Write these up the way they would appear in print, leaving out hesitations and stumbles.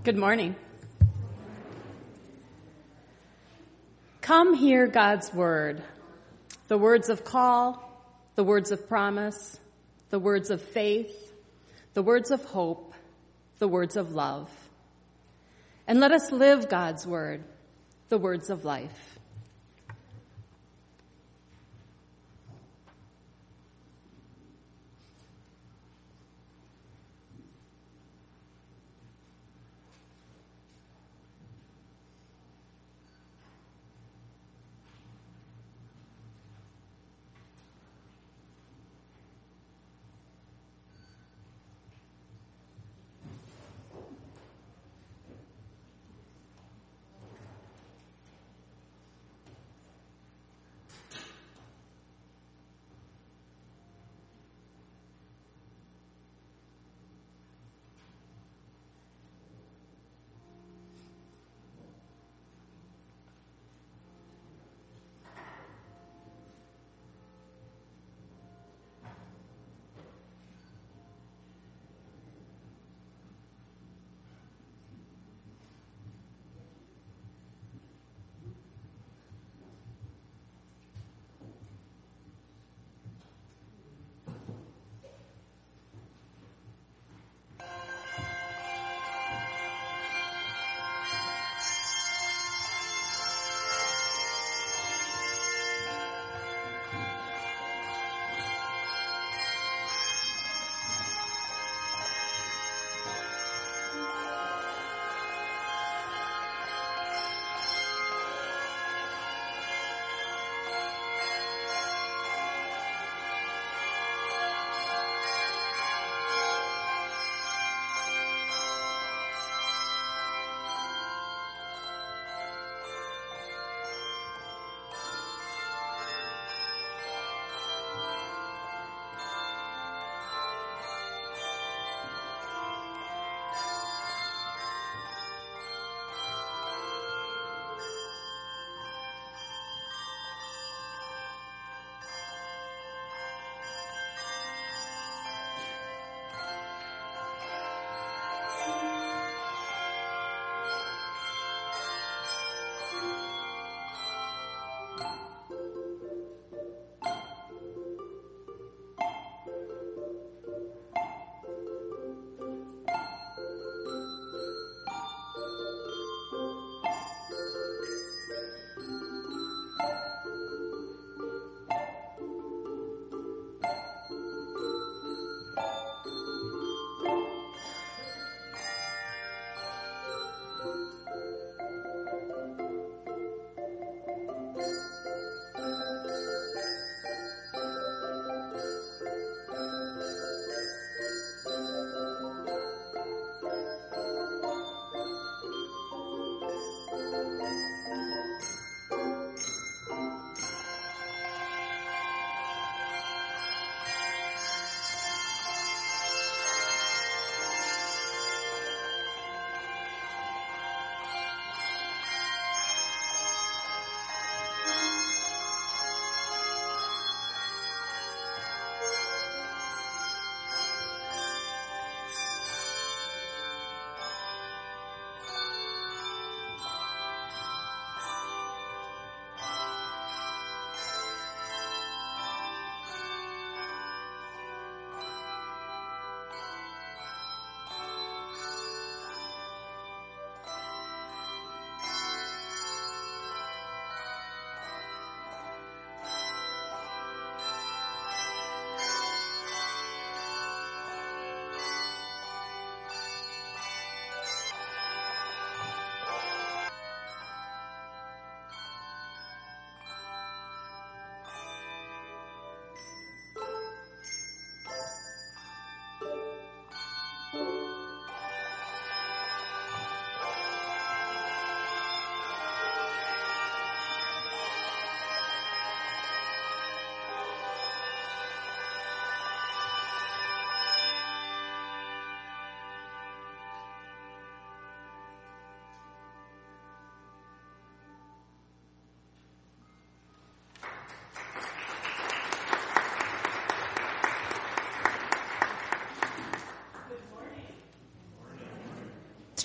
Good morning. Come hear God's word, the words of call, the words of promise, the words of faith, the words of hope, the words of love. And let us live God's word, the words of life.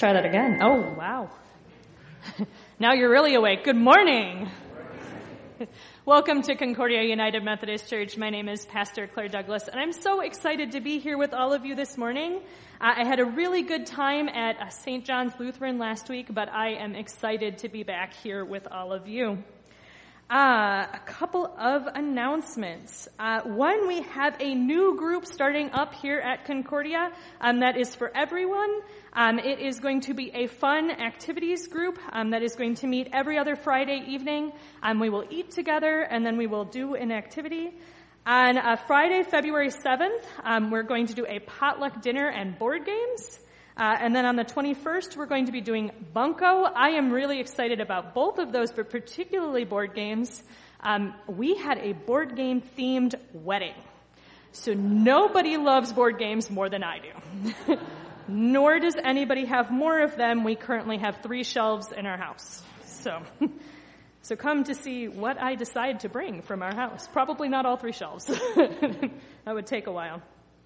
try that again. Oh, wow. Now you're really awake. Good morning. Welcome to Concordia United Methodist Church. My name is Pastor Claire Douglas, and I'm so excited to be here with all of you this morning. I had a really good time at St. John's Lutheran last week, but I am excited to be back here with all of you. A couple of announcements. One, we have a new group starting up here at Concordia that is for everyone. It is going to be a fun activities group that is going to meet every other Friday evening. We will eat together, and then we will do an activity. On Friday, February 7th, we're going to do a potluck dinner and board games. And then on the 21st, we're going to be doing Bunko. I am really excited about both of those, but particularly board games. We had a board game themed wedding. So nobody loves board games more than I do. Nor does anybody have more of them. We currently have 3 shelves in our house. So come to see what I decide to bring from our house. Probably not all 3 shelves. That would take a while.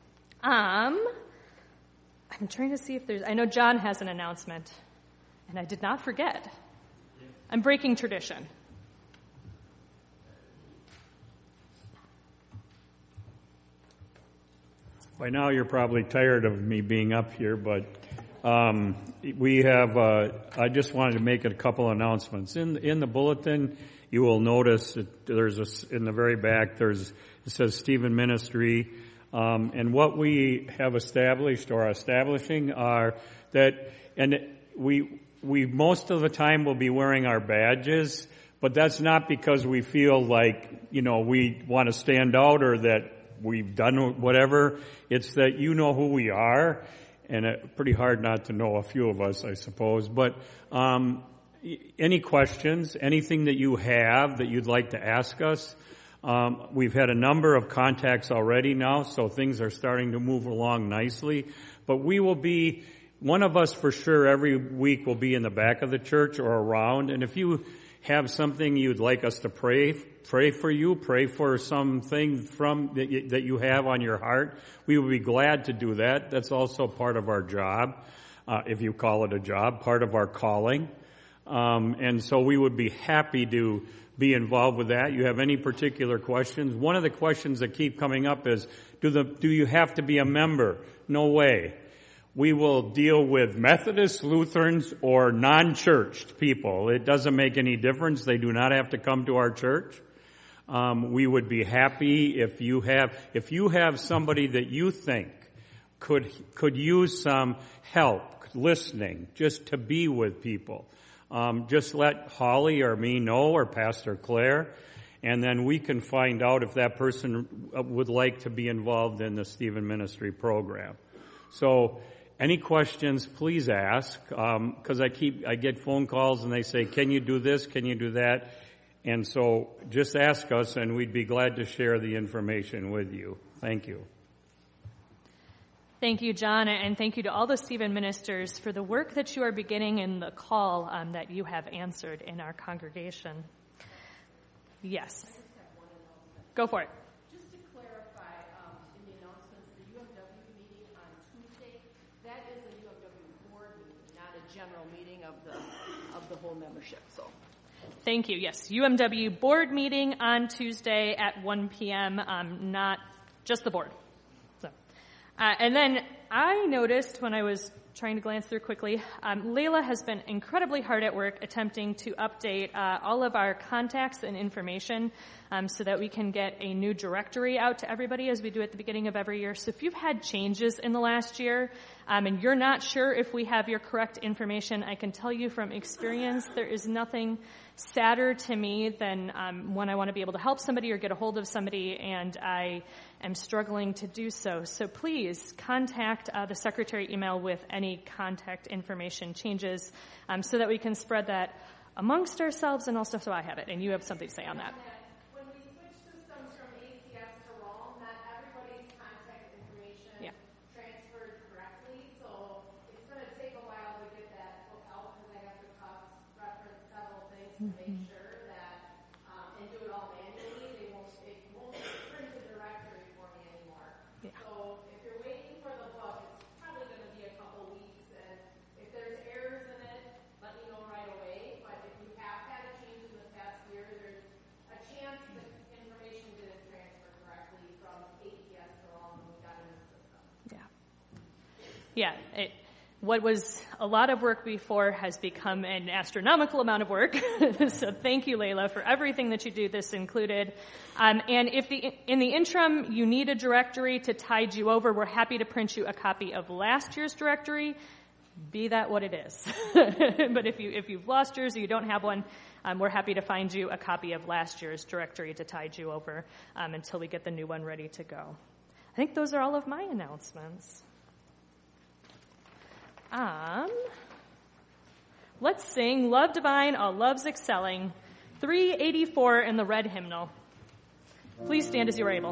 I'm trying to see if I know John has an announcement, and I did not forget. I'm breaking tradition. By now you're probably tired of me being up here, but we have, I just wanted to make a couple announcements. In the bulletin, you will notice that there's in the very back, it says Stephen Ministry. And what we have established or are establishing are that, and we most of the time will be wearing our badges, but that's not because we feel like, we want to stand out or that we've done whatever. It's that you know who we are, and pretty hard not to know a few of us, I suppose. But any questions, anything that you have that you'd like to ask us, we've had a number of contacts already now, so things are starting to move along nicely. But we will be, one of us for sure every week will be in the back of the church or around. And if you have something you'd like us to pray for you, pray for something that you have on your heart, we will be glad to do that. That's also part of our job, if you call it a job, part of our calling. And so we would be happy to be involved with that. You have any particular questions? One of the questions that keep coming up is, do you have to be a member? No way. We will deal with Methodists, Lutherans, or non-churched people. It doesn't make any difference. They do not have to come to our church. We would be happy if you have somebody that you think could use some help listening, just to be with people. Just let Holly or me know, or Pastor Claire, and then we can find out if that person would like to be involved in the Stephen Ministry program. So, any questions, please ask, because I get phone calls and they say, can you do this, can you do that? And so, just ask us and we'd be glad to share the information with you. Thank you. Thank you, John, and thank you to all the Stephen ministers for the work that you are beginning and the call that you have answered in our congregation. Yes. Go for it. Just to clarify, in the announcements, the UMW meeting on Tuesday, that is a UMW board meeting, not a general meeting of the whole membership. So. Thank you. Yes, UMW board meeting on Tuesday at 1 p.m., not just the board. And then I noticed when I was trying to glance through quickly, Layla has been incredibly hard at work attempting to update all of our contacts and information so that we can get a new directory out to everybody as we do at the beginning of every year. So if you've had changes in the last year and you're not sure if we have your correct information, I can tell you from experience there is nothing sadder to me than when I want to be able to help somebody or get a hold of somebody and I am struggling to do so. So please contact the secretary email with any contact information changes so that we can spread that amongst ourselves and also so I have it and you have something to say on that. When we switch systems from ACS to ROM, not everybody's contact information transferred correctly, so it's going to take a while to get that book out because I have to reference several things to make sure that, and do it all manually. It won't print the directory for me anymore. Yeah. So if you're waiting for the book, it's probably going to be a couple weeks, and if there's What was a lot of work before has become an astronomical amount of work. So thank you, Layla, for everything that you do, this included. And if in the interim you need a directory to tide you over, we're happy to print you a copy of last year's directory, be that what it is. But if you've lost yours or you don't have one, we're happy to find you a copy of last year's directory to tide you over until we get the new one ready to go. I think those are all of my announcements. Let's sing Love Divine, All Loves Excelling, 384 in the red hymnal. Please stand as you are able.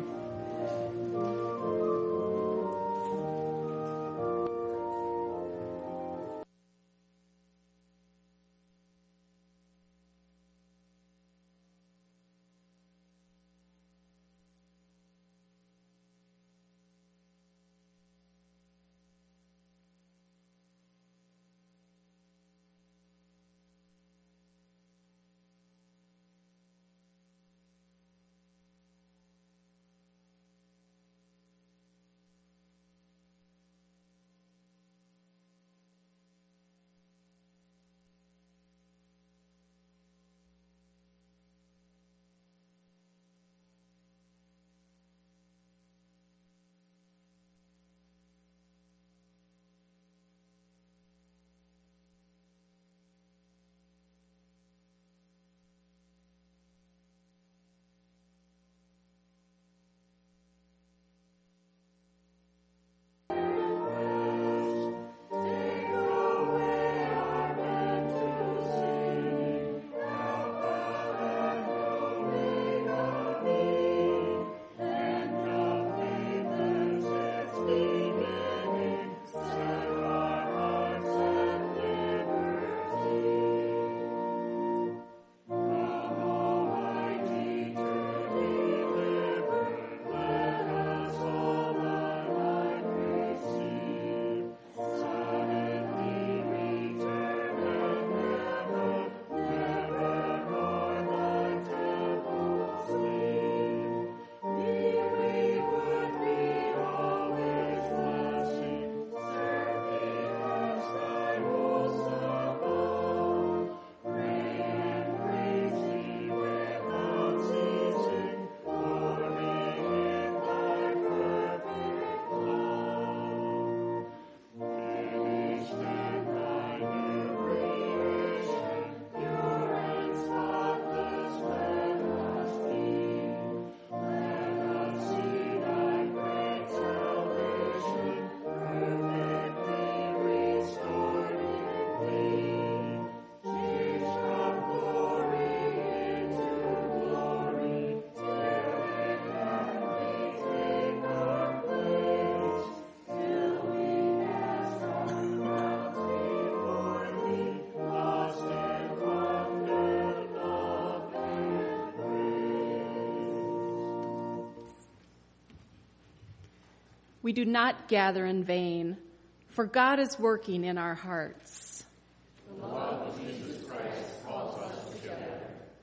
We do not gather in vain, for God is working in our hearts. The love of Jesus Christ calls us together.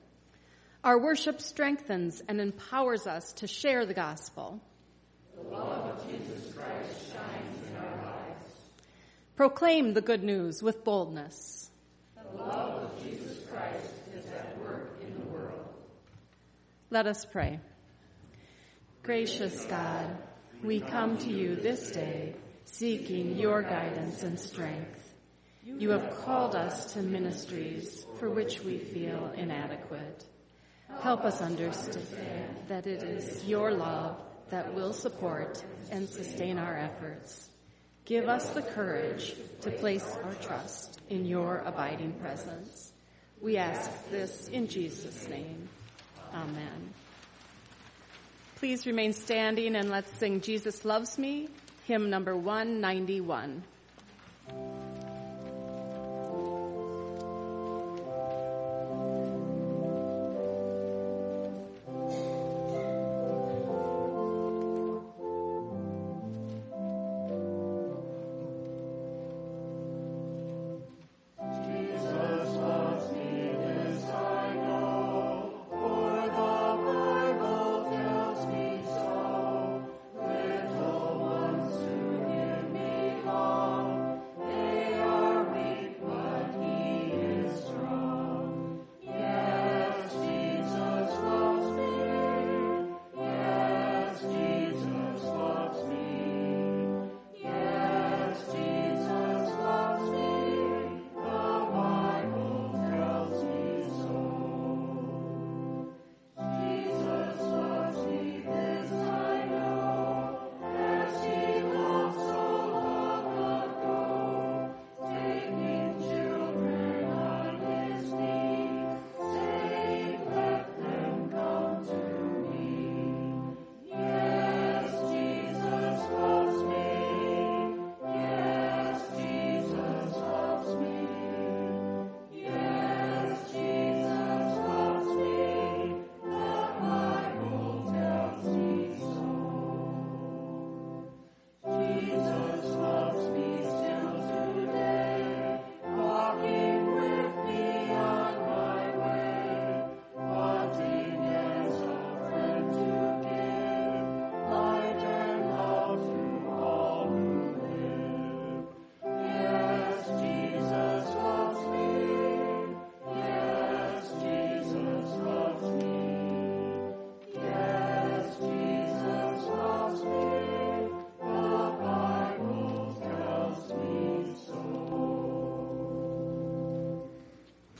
Our worship strengthens and empowers us to share the gospel. The love of Jesus Christ shines in our lives. Proclaim the good news with boldness. The love of Jesus Christ is at work in the world. Let us pray. Gracious God, we come to you this day, seeking your guidance and strength. You have called us to ministries for which we feel inadequate. Help us understand that it is your love that will support and sustain our efforts. Give us the courage to place our trust in your abiding presence. We ask this in Jesus' name. Amen. Please remain standing and let's sing Jesus Loves Me, hymn number 191. Oh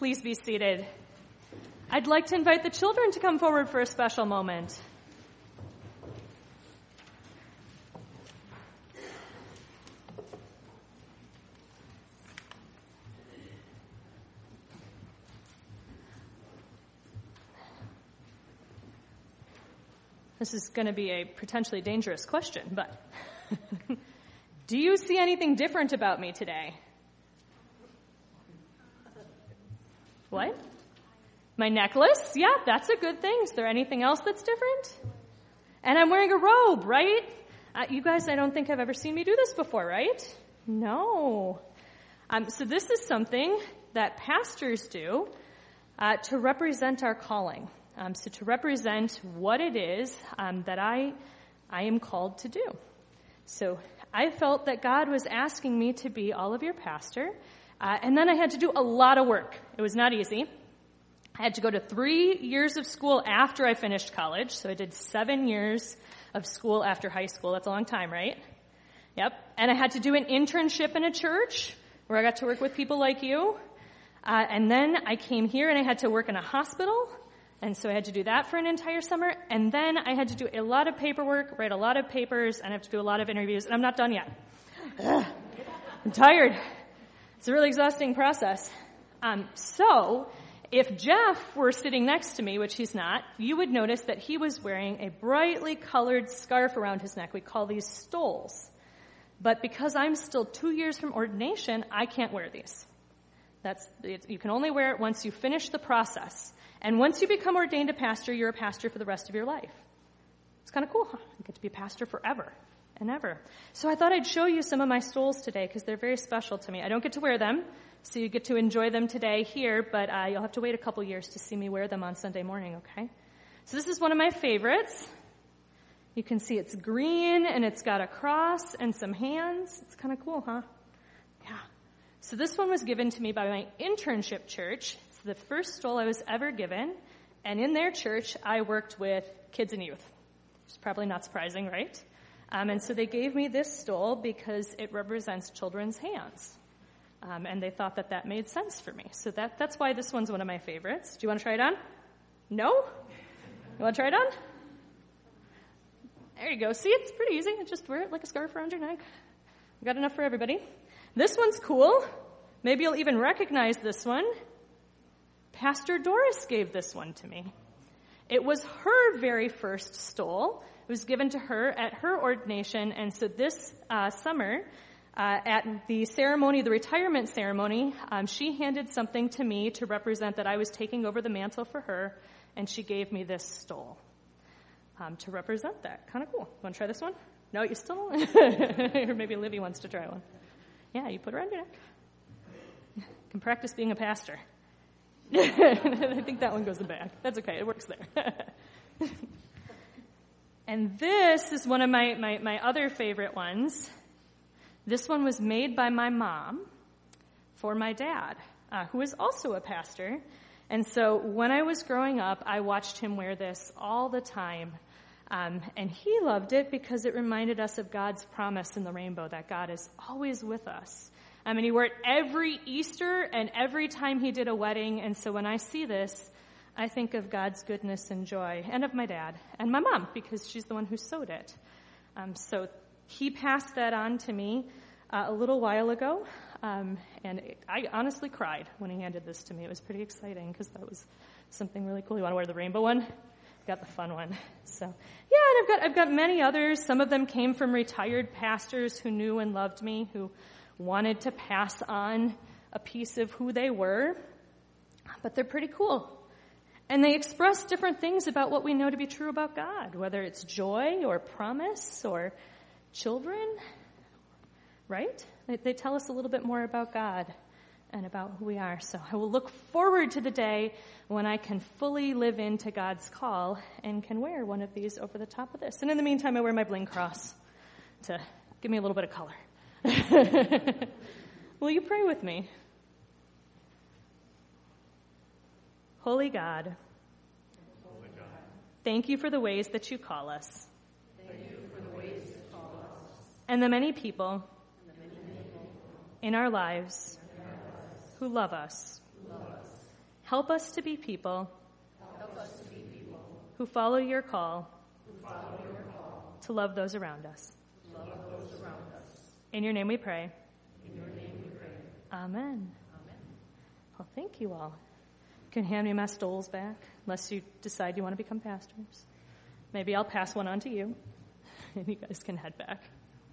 Please be seated. I'd like to invite the children to come forward for a special moment. This is going to be a potentially dangerous question, but do you see anything different about me today? What? My necklace? Yeah, that's a good thing. Is there anything else that's different? And I'm wearing a robe, right? You guys, I don't think I've ever seen me do this before, right? No. So this is something that pastors do to represent our calling. So to represent what it is that I am called to do. So I felt that God was asking me to be all of your pastor, and then I had to do a lot of work. It was not easy. I had to go to 3 years of school after I finished college, so I did 7 years of school after high school. That's a long time, right? Yep. And I had to do an internship in a church where I got to work with people like you. And then I came here and I had to work in a hospital. And so I had to do that for an entire summer. And then I had to do a lot of paperwork, write a lot of papers, and I have to do a lot of interviews. And I'm not done yet. I'm tired. It's a really exhausting process. So if Jeff were sitting next to me, which he's not, you would notice that he was wearing a brightly colored scarf around his neck. We call these stoles. But because I'm still 2 years from ordination, I can't wear these. You can only wear it once you finish the process. And once you become ordained a pastor, you're a pastor for the rest of your life. It's kind of cool, huh? You get to be a pastor forever and ever. So I thought I'd show you some of my stoles today because they're very special to me. I don't get to wear them, so you get to enjoy them today here, but you'll have to wait a couple years to see me wear them on Sunday morning, okay? So this is one of my favorites. You can see it's green, and it's got a cross and some hands. It's kind of cool, huh? Yeah. So this one was given to me by my internship church. It's the first stole I was ever given. And in their church, I worked with kids and youth. Which is probably not surprising, right? And so they gave me this stole because it represents children's hands. And they thought that made sense for me. So that's why this one's one of my favorites. Do you want to try it on? No? You want to try it on? There you go. See, it's pretty easy. Just wear it like a scarf around your neck. We've got enough for everybody. This one's cool. Maybe you'll even recognize this one. Pastor Doris gave this one to me. It was her very first stole. It was given to her at her ordination, and so this summer, at the ceremony, the retirement ceremony, she handed something to me to represent that I was taking over the mantle for her, and she gave me this stole to represent that. Kind of cool. Want to try this one? No, you still don't? Or maybe Livy wants to try one. Yeah, you put it around your neck. You can practice being a pastor. I think that one goes in the back. That's okay. It works there. And this is one of my other favorite ones. This one was made by my mom for my dad, who is also a pastor. And so when I was growing up, I watched him wear this all the time. And he loved it because it reminded us of God's promise in the rainbow, that God is always with us. And he wore it every Easter and every time he did a wedding. And so when I see this, I think of God's goodness and joy, and of my dad and my mom, because she's the one who sewed it. So he passed that on to me a little while ago, and I honestly cried when he handed this to me. It was pretty exciting because that was something really cool. You want to wear the rainbow one? Got the fun one. So yeah, and I've got many others. Some of them came from retired pastors who knew and loved me, who wanted to pass on a piece of who they were. But they're pretty cool. And they express different things about what we know to be true about God, whether it's joy or promise or children, right? They tell us a little bit more about God and about who we are. So I will look forward to the day when I can fully live into God's call and can wear one of these over the top of this. And in the meantime, I wear my bling cross to give me a little bit of color. Will you pray with me? Holy God, thank you for the ways that you call us. And the many people in our lives who love us. Help us to be people who follow your call to love those around us. In your name we pray. Amen. Well, thank you all. You can hand me my stoles back, unless you decide you want to become pastors. Maybe I'll pass one on to you, and you guys can head back.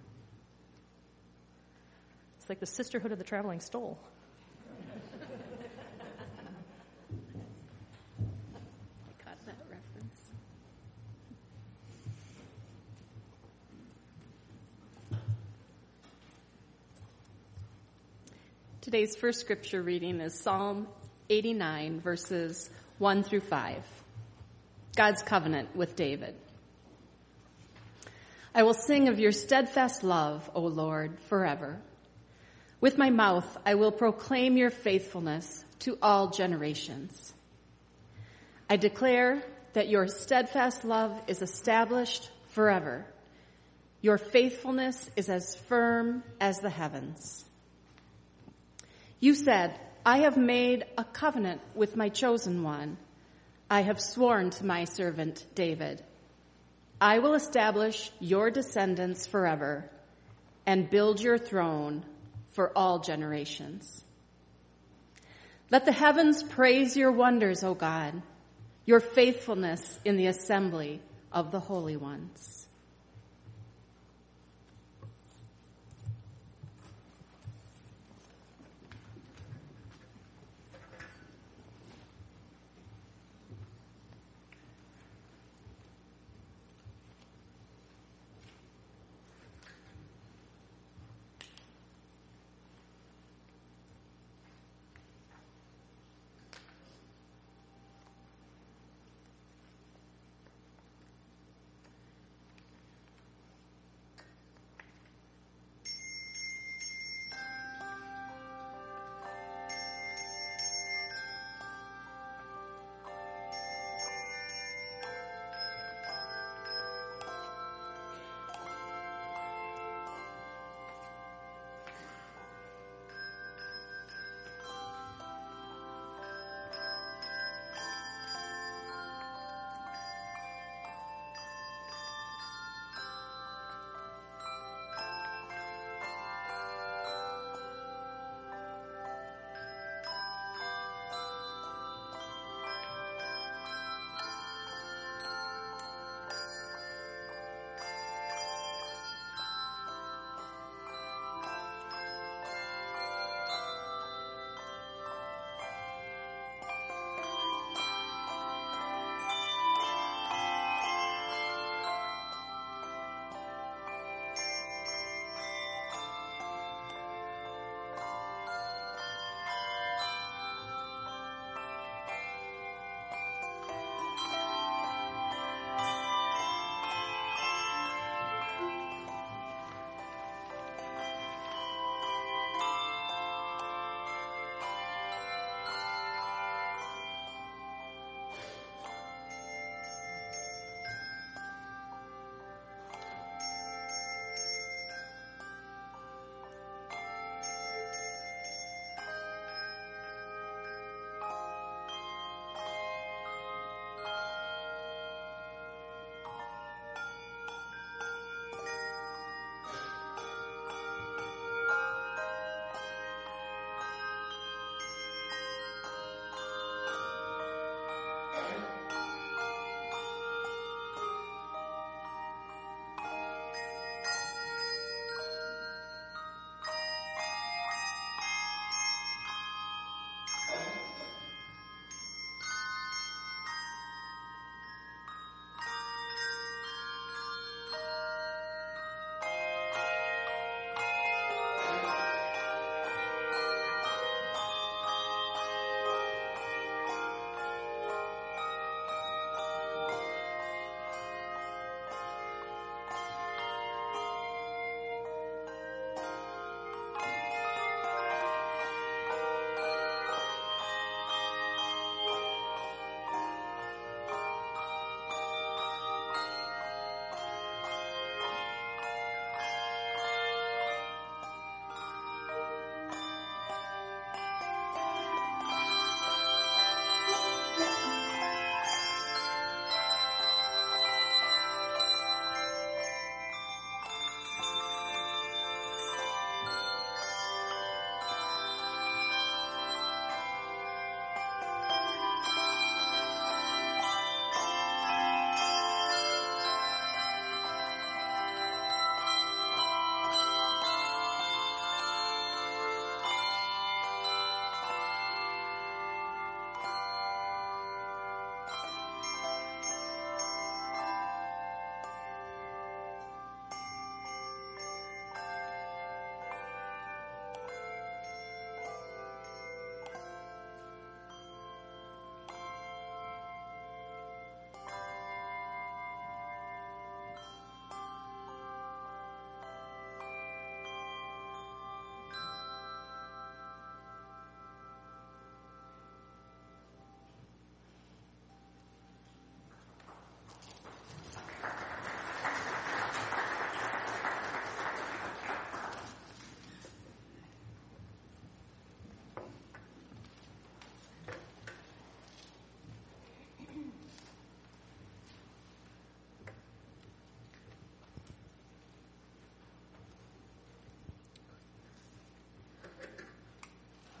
It's like the sisterhood of the traveling stole. I caught that reference. Today's first scripture reading is Psalm 89, verses 1 through 5. God's covenant with David. I will sing of your steadfast love, O Lord, forever. With my mouth I will proclaim your faithfulness to all generations. I declare that your steadfast love is established forever. Your faithfulness is as firm as the heavens. You said, I have made a covenant with my chosen one. I have sworn to my servant David. I will establish your descendants forever and build your throne for all generations. Let the heavens praise your wonders, O God, your faithfulness in the assembly of the holy ones.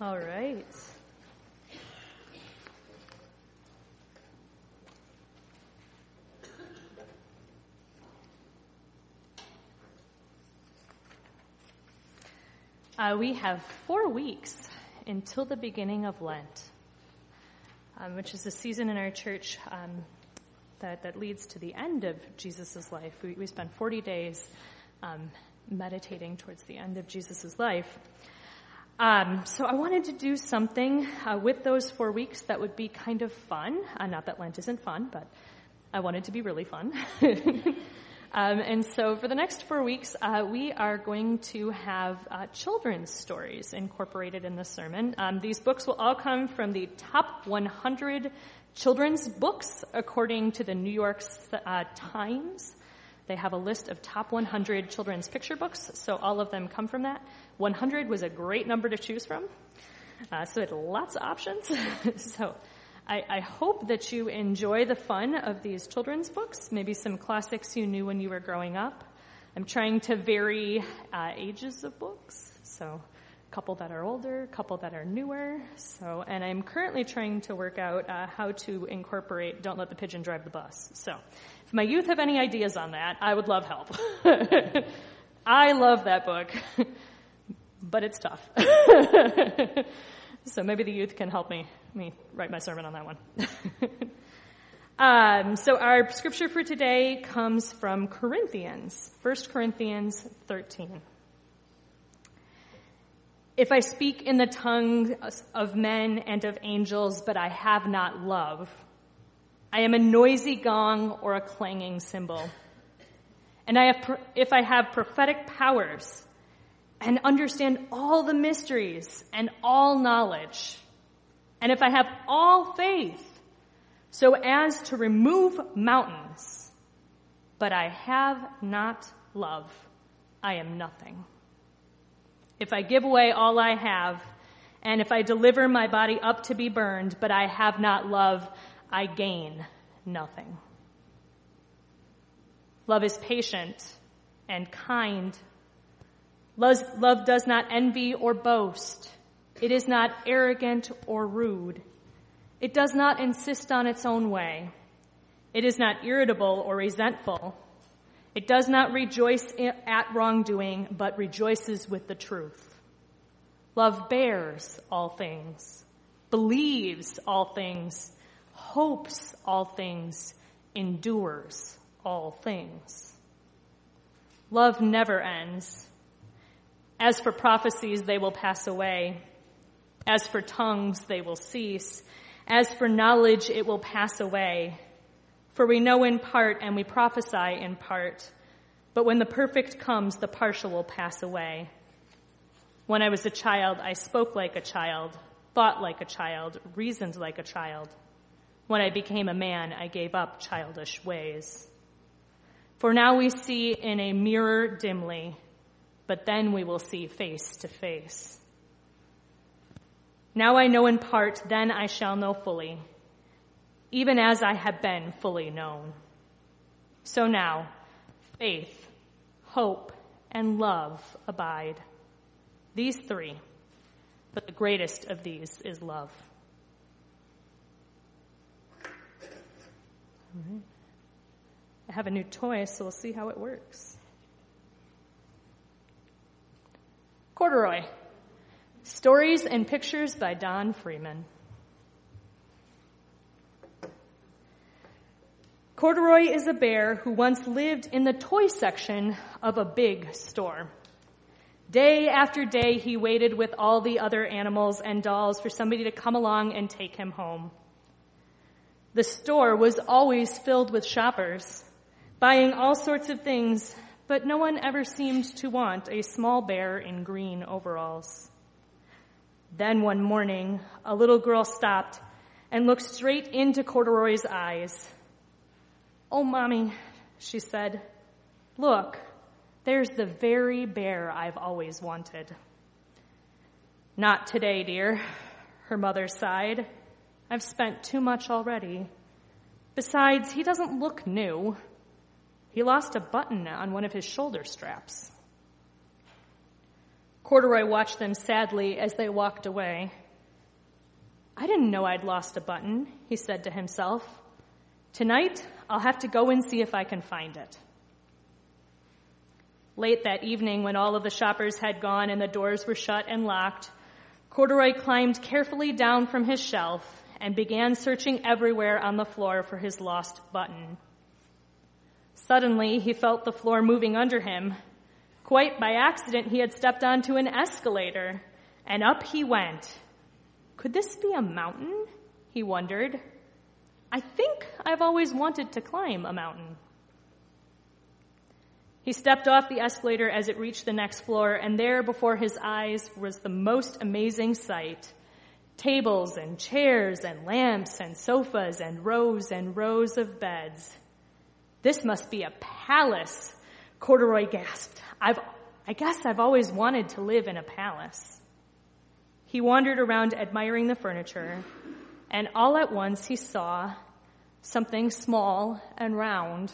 All right. We have 4 weeks until the beginning of Lent, which is a season in our church that leads to the end of Jesus' life. We spend 40 days meditating towards the end of Jesus' life. So I wanted to do something with those 4 weeks that would be kind of fun. Not that Lent isn't fun, but I wanted to be really fun. And so for the next 4 weeks, we are going to have children's stories incorporated in the sermon. These books will all come from the top 100 children's books according to the New York Times. They have a list of top 100 children's picture books, so all of them come from that. 100 was a great number to choose from, so it had lots of options. So I hope that you enjoy the fun of these children's books, maybe some classics you knew when you were growing up. I'm trying to vary ages of books, so a couple that are older, a couple that are newer. And I'm currently trying to work out how to incorporate Don't Let the Pigeon Drive the Bus. So if my youth have any ideas on that, I would love help. I love that book, but it's tough. So maybe the youth can help me write my sermon on that one. So our scripture for today comes from Corinthians, 1 Corinthians 13. If I speak in the tongues of men and of angels, but I have not love, I am a noisy gong or a clanging cymbal. And if I have prophetic powers and understand all the mysteries and all knowledge, and if I have all faith so as to remove mountains, but I have not love, I am nothing. If I give away all I have, and if I deliver my body up to be burned, but I have not love, I gain nothing. Love is patient and kind. Love does not envy or boast. It is not arrogant or rude. It does not insist on its own way. It is not irritable or resentful. It does not rejoice at wrongdoing, but rejoices with the truth. Love bears all things, believes all things, hopes all things, endures all things. Love never ends. As for prophecies, they will pass away. As for tongues, they will cease. As for knowledge, it will pass away. For we know in part and we prophesy in part. But when the perfect comes, the partial will pass away. When I was a child, I spoke like a child, thought like a child, reasoned like a child. When I became a man, I gave up childish ways. For now we see in a mirror dimly, but then we will see face to face. Now I know in part, then I shall know fully, even as I have been fully known. So now, faith, hope, and love abide. These three, but the greatest of these is love. All right. I have a new toy, so we'll see how it works. Corduroy. Stories and Pictures by Don Freeman. Corduroy is a bear who once lived in the toy section of a big store. Day after day, he waited with all the other animals and dolls for somebody to come along and take him home. The store was always filled with shoppers, buying all sorts of things, but no one ever seemed to want a small bear in green overalls. Then one morning, a little girl stopped and looked straight into Corduroy's eyes. "Oh, Mommy," she said, "look, there's the very bear I've always wanted." "Not today, dear," her mother sighed. "I've spent too much already. Besides, he doesn't look new. He lost a button on one of his shoulder straps." Corduroy watched them sadly as they walked away. I didn't know I'd lost a button, he said to himself. Tonight, I'll have to go and see if I can find it. Late that evening, when all of the shoppers had gone and the doors were shut and locked, Corduroy climbed carefully down from his shelf and began searching everywhere on the floor for his lost button. Suddenly, he felt the floor moving under him. Quite by accident, he had stepped onto an escalator, and up he went. Could this be a mountain? He wondered. I think I've always wanted to climb a mountain. He stepped off the escalator as it reached the next floor, and there before his eyes was the most amazing sight. Tables and chairs and lamps and sofas and rows of beds. This must be a palace, Corduroy gasped. I guess I've always wanted to live in a palace. He wandered around admiring the furniture, and all at once he saw something small and round.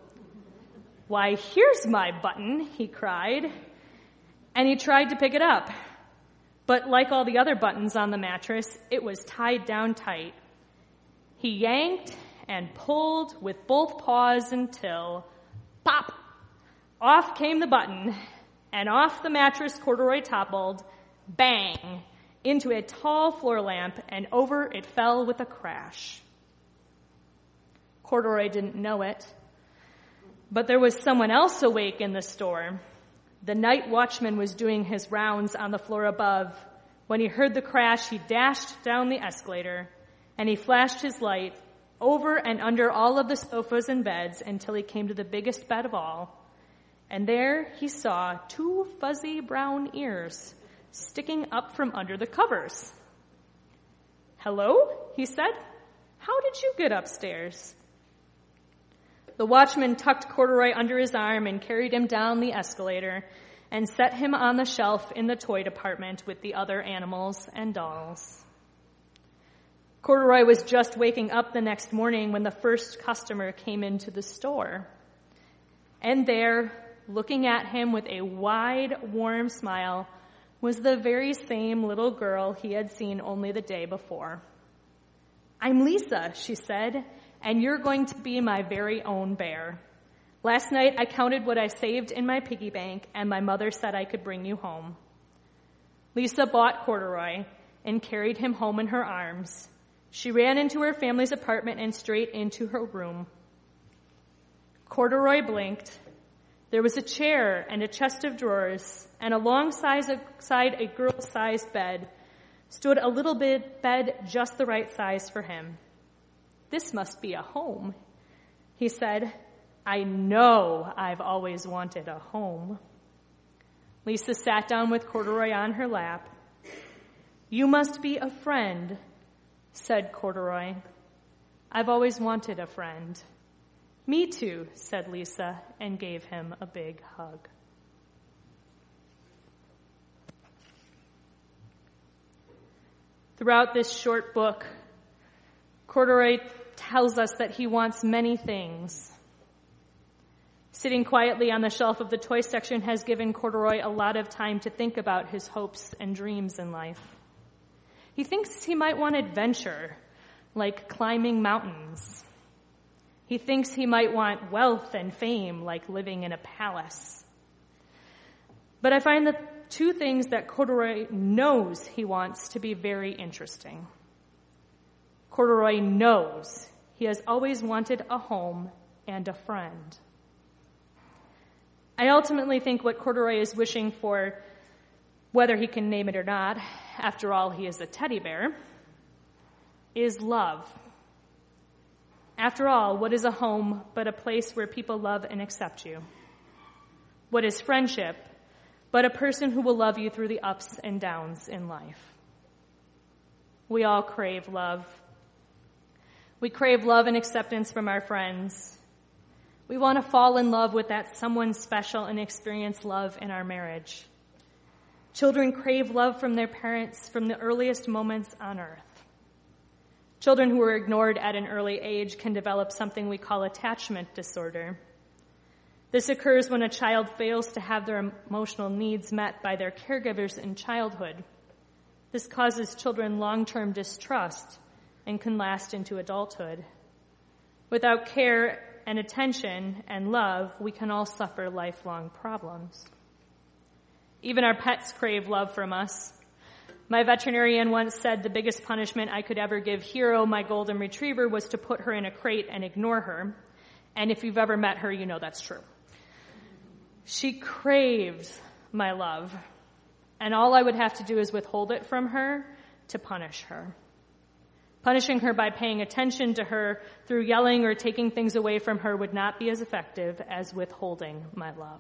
Why, here's my button, he cried, and he tried to pick it up. But like all the other buttons on the mattress, it was tied down tight. He yanked and pulled with both paws until, pop, off came the button, and off the mattress Corduroy toppled, bang, into a tall floor lamp, and over it fell with a crash. Corduroy didn't know it, but there was someone else awake in the store. The night watchman was doing his rounds on the floor above. When he heard the crash, he dashed down the escalator, and he flashed his light over and under all of the sofas and beds until he came to the biggest bed of all. And there he saw 2 fuzzy brown ears sticking up from under the covers. Hello, he said. How did you get upstairs? The watchman tucked Corduroy under his arm and carried him down the escalator and set him on the shelf in the toy department with the other animals and dolls. Corduroy was just waking up the next morning when the first customer came into the store. And there, looking at him with a wide, warm smile, was the very same little girl he had seen only the day before. I'm Lisa, she said, and you're going to be my very own bear. Last night I counted what I saved in my piggy bank, and my mother said I could bring you home. Lisa bought Corduroy and carried him home in her arms. She ran into her family's apartment and straight into her room. Corduroy blinked. There was a chair and a chest of drawers, and alongside a girl-sized bed stood a little bed just the right size for him. This must be a home, he said. I know I've always wanted a home. Lisa sat down with Corduroy on her lap. You must be a friend, said Corduroy. I've always wanted a friend. Me too, said Lisa, and gave him a big hug. Throughout this short book, Corduroy tells us that he wants many things. Sitting quietly on the shelf of the toy section has given Corduroy a lot of time to think about his hopes and dreams in life. He thinks he might want adventure, like climbing mountains. He thinks he might want wealth and fame, like living in a palace. But I find the 2 things that Corduroy knows he wants to be very interesting. Corduroy knows he has always wanted a home and a friend. I ultimately think what Corduroy is wishing for, whether he can name it or not, after all, he is a teddy bear, is love. After all, what is a home but a place where people love and accept you? What is friendship but a person who will love you through the ups and downs in life? We all crave love. We crave love and acceptance from our friends. We want to fall in love with that someone special and experience love in our marriage. Children crave love from their parents from the earliest moments on earth. Children who are ignored at an early age can develop something we call attachment disorder. This occurs when a child fails to have their emotional needs met by their caregivers in childhood. This causes children long-term distrust and can last into adulthood. Without care and attention and love, we can all suffer lifelong problems. Even our pets crave love from us. My veterinarian once said the biggest punishment I could ever give Hero, my golden retriever, was to put her in a crate and ignore her. And if you've ever met her, you know that's true. She craves my love, and all I would have to do is withhold it from her to punish her. Punishing her by paying attention to her through yelling or taking things away from her would not be as effective as withholding my love.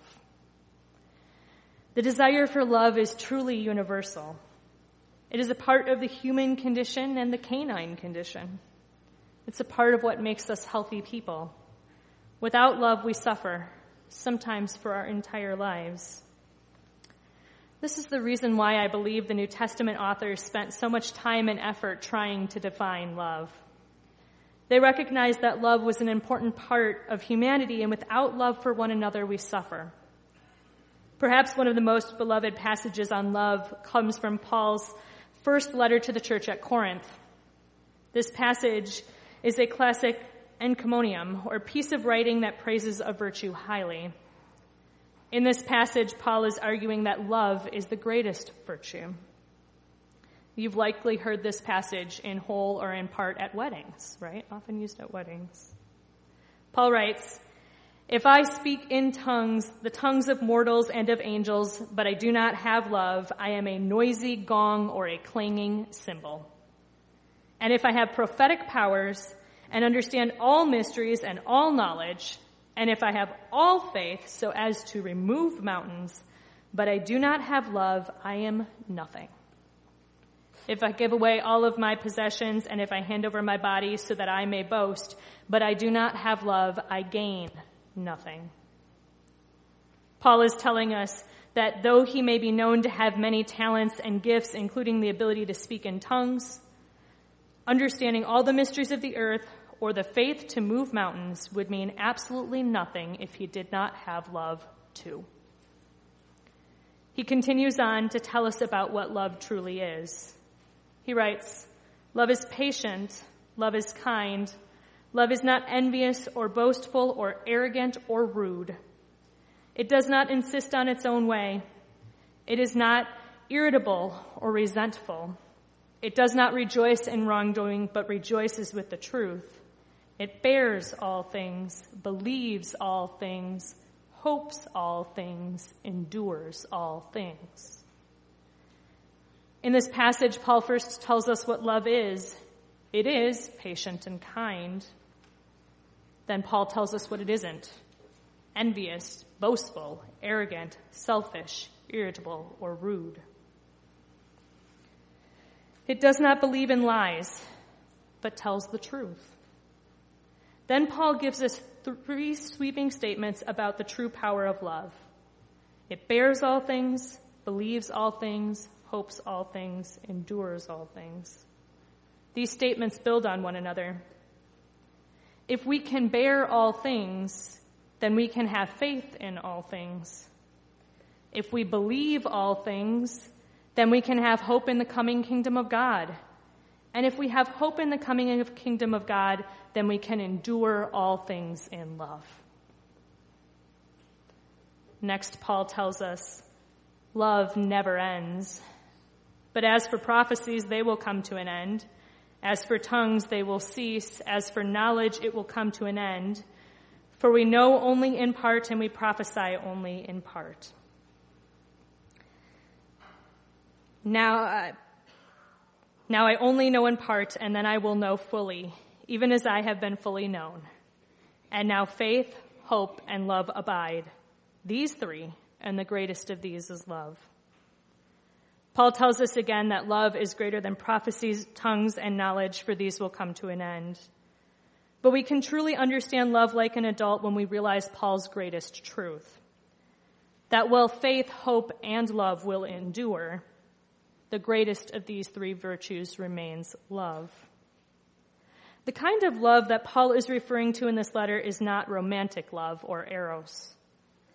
The desire for love is truly universal. It is a part of the human condition and the canine condition. It's a part of what makes us healthy people. Without love, we suffer, sometimes for our entire lives. This is the reason why I believe the New Testament authors spent so much time and effort trying to define love. They recognized that love was an important part of humanity, and without love for one another, we suffer. Perhaps one of the most beloved passages on love comes from Paul's first letter to the church at Corinth. This passage is a classic encomium, or piece of writing that praises a virtue highly. In this passage, Paul is arguing that love is the greatest virtue. You've likely heard this passage in whole or in part at weddings, right? Often used at weddings. Paul writes, "If I speak in tongues, the tongues of mortals and of angels, but I do not have love, I am a noisy gong or a clanging cymbal. And if I have prophetic powers and understand all mysteries and all knowledge, and if I have all faith so as to remove mountains, but I do not have love, I am nothing. If I give away all of my possessions, and if I hand over my body so that I may boast, but I do not have love, I gain nothing." Paul is telling us that though he may be known to have many talents and gifts, including the ability to speak in tongues, understanding all the mysteries of the earth, or the faith to move mountains would mean absolutely nothing if he did not have love too. He continues on to tell us about what love truly is. He writes, "Love is patient, love is kind, love is not envious or boastful or arrogant or rude. It does not insist on its own way. It is not irritable or resentful. It does not rejoice in wrongdoing, but rejoices with the truth. It bears all things, believes all things, hopes all things, endures all things." In this passage, Paul first tells us what love is. It is patient and kind. Then Paul tells us what it isn't: envious, boastful, arrogant, selfish, irritable, or rude. It does not believe in lies, but tells the truth. Then Paul gives us 3 sweeping statements about the true power of love. It bears all things, believes all things, hopes all things, endures all things. These statements build on one another. If we can bear all things, then we can have faith in all things. If we believe all things, then we can have hope in the coming kingdom of God. And if we have hope in the coming kingdom of God, then we can endure all things in love. Next, Paul tells us, love never ends. But as for prophecies, they will come to an end. As for tongues, they will cease. As for knowledge, it will come to an end. For we know only in part, and we prophesy only in part. Now I only know in part, and then I will know fully, even as I have been fully known. And now faith, hope, and love abide. These 3, and the greatest of these is love. Paul tells us again that love is greater than prophecies, tongues, and knowledge, for these will come to an end. But we can truly understand love like an adult when we realize Paul's greatest truth. That while faith, hope, and love will endure, the greatest of these 3 virtues remains love. The kind of love that Paul is referring to in this letter is not romantic love or eros.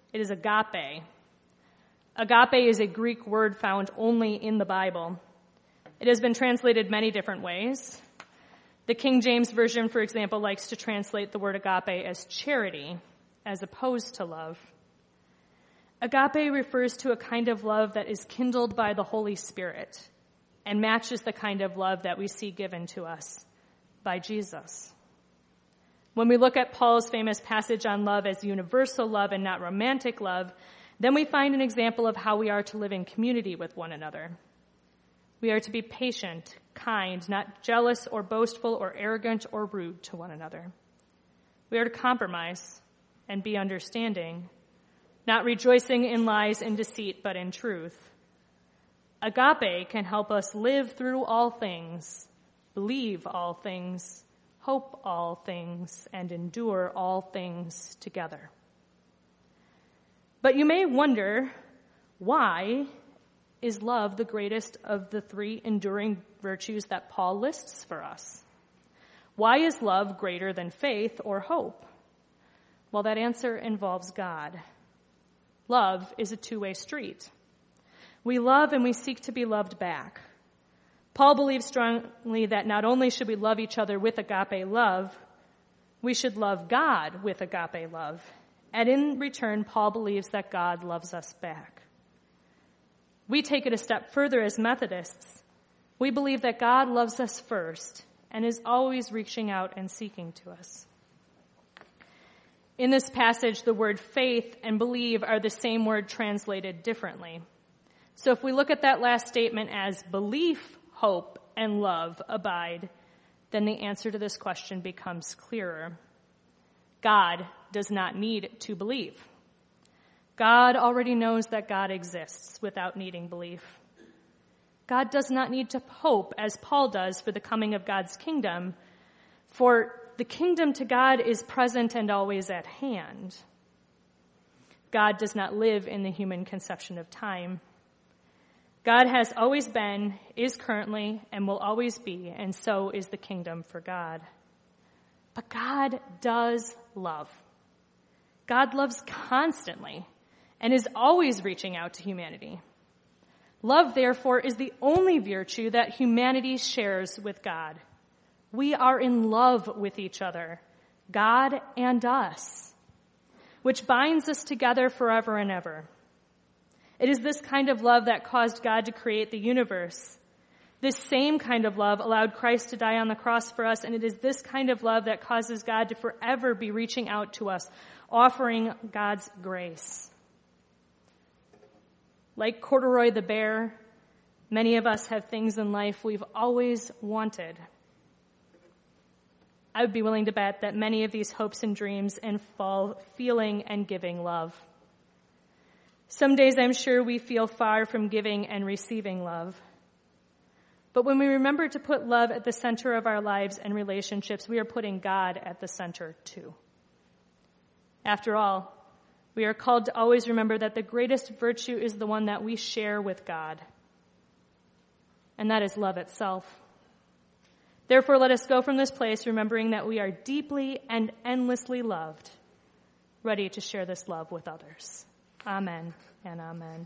It is agape. Agape is a Greek word found only in the Bible. It has been translated many different ways. The King James Version, for example, likes to translate the word agape as charity, as opposed to love. Agape refers to a kind of love that is kindled by the Holy Spirit and matches the kind of love that we see given to us by Jesus. When we look at Paul's famous passage on love as universal love and not romantic love, then we find an example of how we are to live in community with one another. We are to be patient, kind, not jealous or boastful or arrogant or rude to one another. We are to compromise and be understanding, not rejoicing in lies and deceit, but in truth. Agape can help us live through all things, believe all things, hope all things, and endure all things together. But you may wonder, why is love the greatest of the three enduring virtues that Paul lists for us? Why is love greater than faith or hope? Well, that answer involves God. Love is a two-way street. We love and we seek to be loved back. Paul believes strongly that not only should we love each other with agape love, we should love God with agape love. And in return, Paul believes that God loves us back. We take it a step further as Methodists. We believe that God loves us first and is always reaching out and seeking to us. In this passage, the word faith and believe are the same word translated differently. So if we look at that last statement as belief, hope, and love abide, then the answer to this question becomes clearer. God does not need to believe. God already knows that God exists without needing belief. God does not need to hope, as Paul does, for the coming of God's kingdom, for the kingdom to God is present and always at hand. God does not live in the human conception of time. God has always been, is currently, and will always be, and so is the kingdom for God. But God does love. God loves constantly and is always reaching out to humanity. Love, therefore, is the only virtue that humanity shares with God. We are in love with each other, God and us, which binds us together forever and ever. It is this kind of love that caused God to create the universe. This same kind of love allowed Christ to die on the cross for us, and it is this kind of love that causes God to forever be reaching out to us, offering God's grace. Like Corduroy the bear, many of us have things in life we've always wanted. I would be willing to bet that many of these hopes and dreams involve feeling and giving love. Some days I'm sure we feel far from giving and receiving love. But when we remember to put love at the center of our lives and relationships, we are putting God at the center too. After all, we are called to always remember that the greatest virtue is the one that we share with God, and that is love itself. Therefore, let us go from this place remembering that we are deeply and endlessly loved, ready to share this love with others. Amen and amen.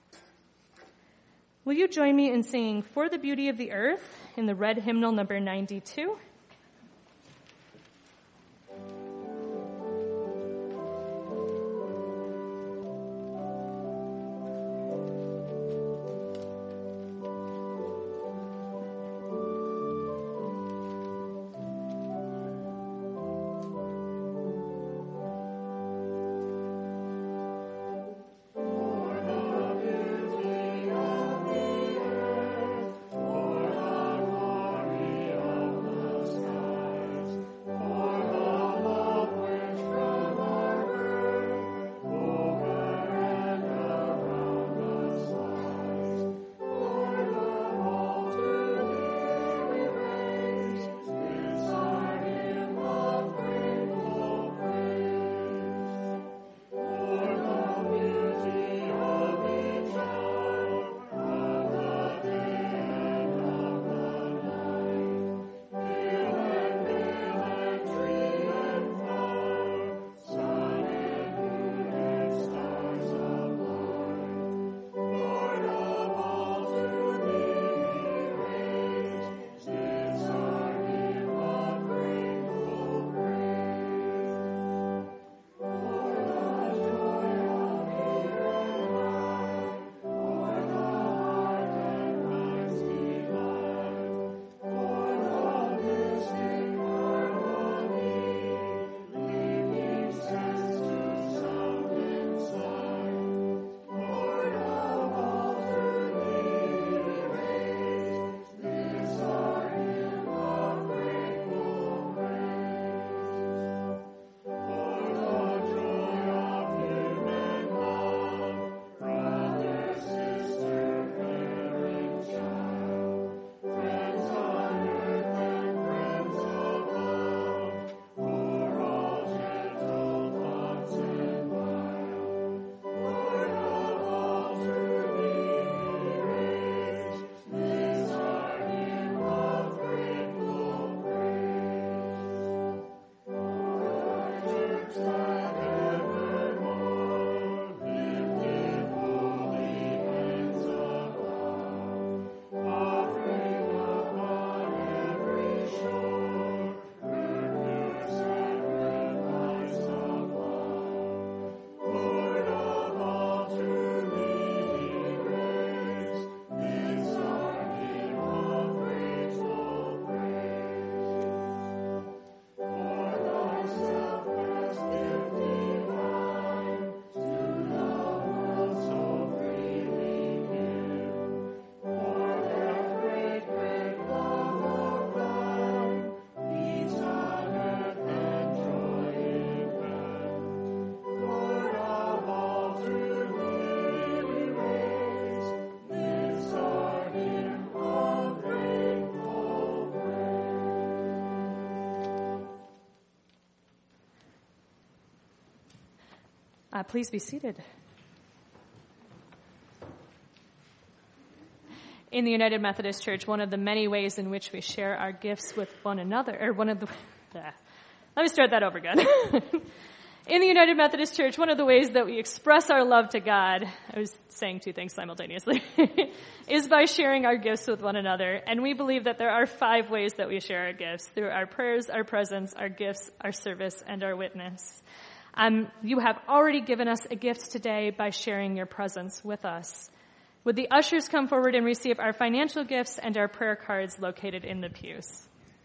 Will you join me in singing For the Beauty of the Earth in the red hymnal number 92? Please be seated. In the United Methodist Church, one of the many ways in which we share our gifts with one another, let me start that over again. In the United Methodist Church, one of the ways that we express our love to God, I was saying two things simultaneously, is by sharing our gifts with one another. And we believe that there are 5 ways that we share our gifts: through our prayers, our presence, our gifts, our service, and our witness. You have already given us a gift today by sharing your presence with us. Would the ushers come forward and receive our financial gifts and our prayer cards located in the pews?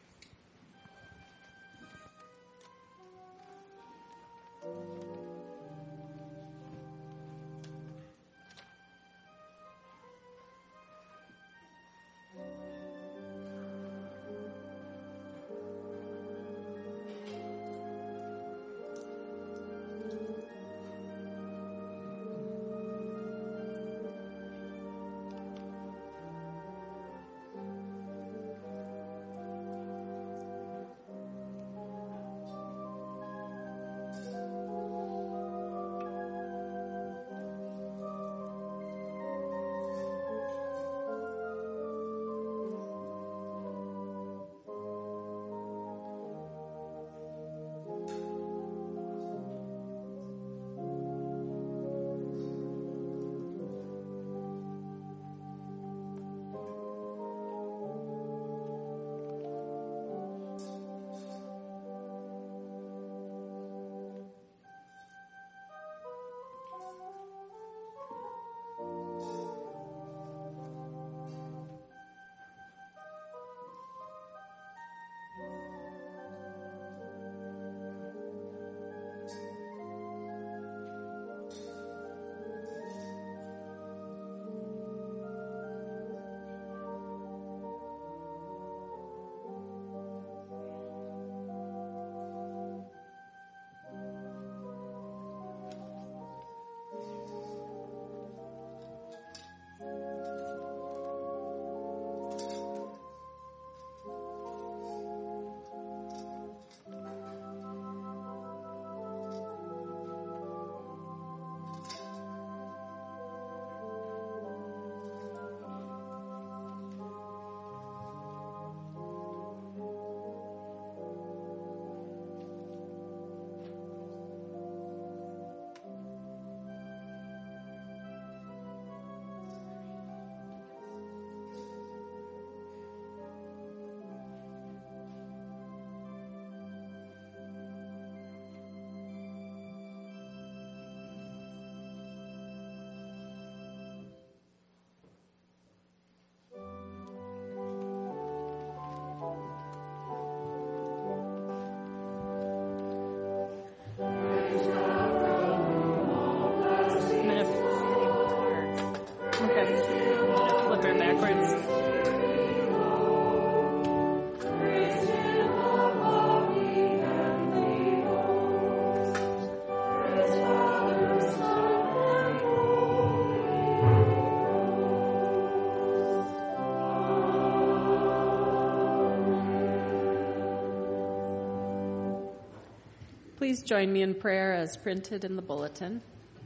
Please join me in prayer as printed in the bulletin.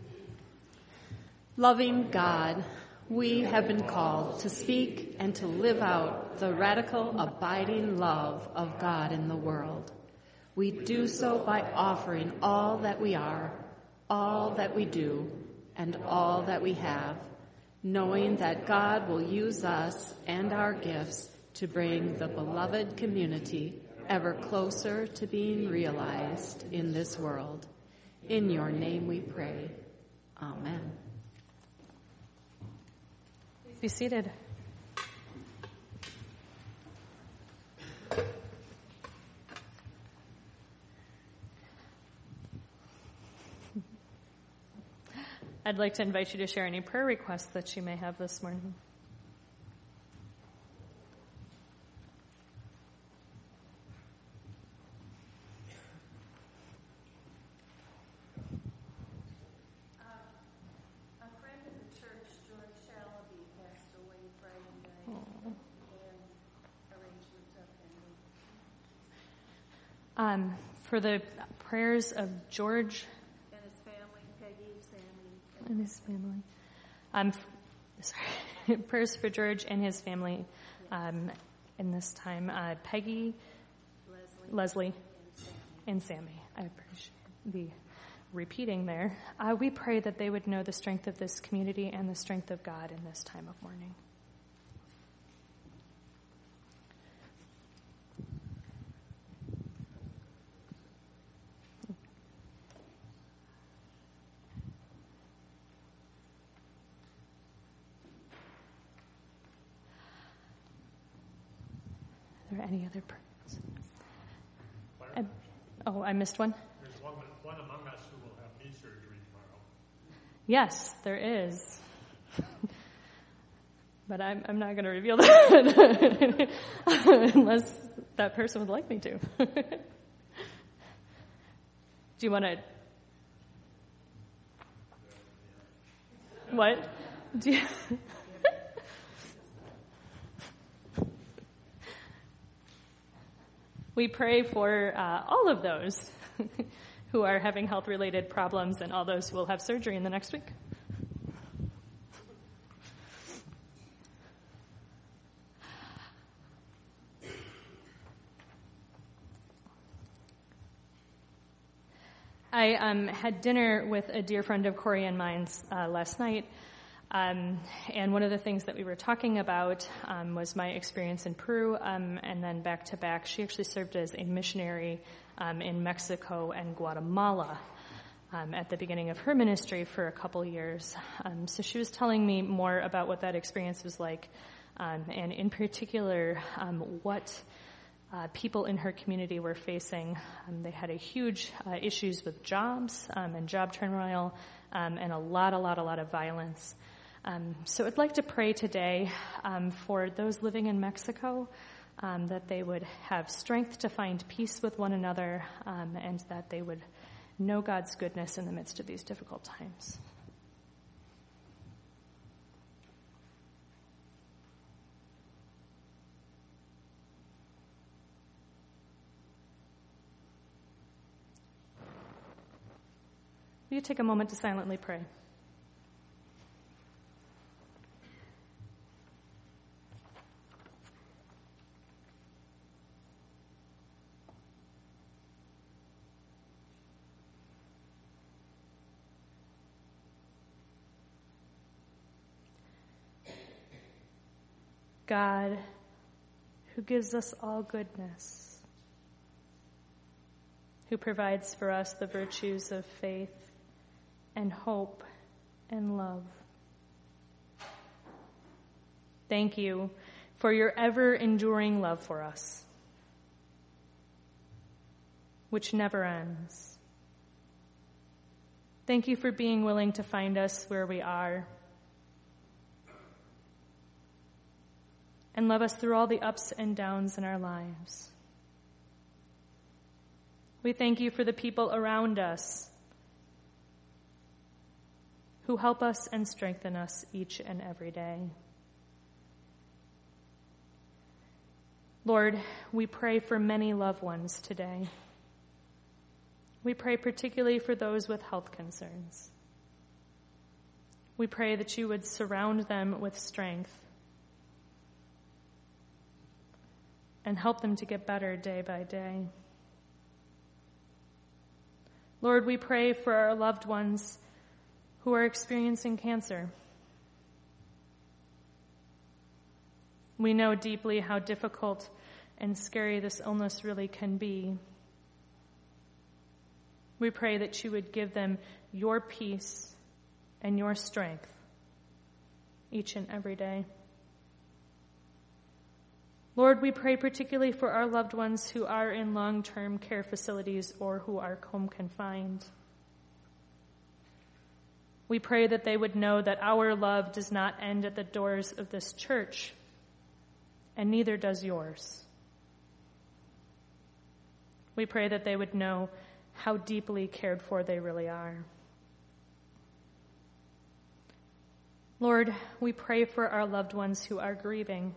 Loving God, we have been called to speak and to live out the radical, abiding love of God in the world. We do so by offering all that we are, all that we do, and all that we have, knowing that God will use us and our gifts to bring the beloved community ever closer to being realized in this world. In your name we pray. Amen. Please be seated. I'd like to invite you to share any prayer requests that you may have this morning. For the prayers of George and his family, Peggy and his family. Prayers for George and his family in this time. Peggy, Leslie, and Sammy. I appreciate the repeating there. We pray that they would know the strength of this community and the strength of God in this time of mourning. Are there any other prayers? I missed one. There's one among us who will have knee surgery tomorrow. Yes, there is. But I'm not going to reveal that unless that person would like me to. Do you want to? What? Do you... We pray for all of those who are having health-related problems and all those who will have surgery in the next week. I had dinner with a dear friend of Corey and mine's last night. And one of the things that we were talking about was my experience in Peru, and then back to back. She actually served as a missionary in Mexico and Guatemala at the beginning of her ministry for a couple years. So she was telling me more about what that experience was like, and in particular, what people in her community were facing. They had a huge issues with jobs and job turmoil, and a lot of violence. So I'd like to pray today for those living in Mexico, that they would have strength to find peace with one another, and that they would know God's goodness in the midst of these difficult times. Will you take a moment to silently pray? God, who gives us all goodness, who provides for us the virtues of faith and hope and love. Thank you for your ever-enduring love for us, which never ends. Thank you for being willing to find us where we are and love us through all the ups and downs in our lives. We thank you for the people around us who help us and strengthen us each and every day. Lord, we pray for many loved ones today. We pray particularly for those with health concerns. We pray that you would surround them with strength and help them to get better day by day. Lord, we pray for our loved ones who are experiencing cancer. We know deeply how difficult and scary this illness really can be. We pray that you would give them your peace and your strength each and every day. Lord, we pray particularly for our loved ones who are in long-term care facilities or who are home confined. We pray that they would know that our love does not end at the doors of this church, and neither does yours. We pray that they would know how deeply cared for they really are. Lord, we pray for our loved ones who are grieving.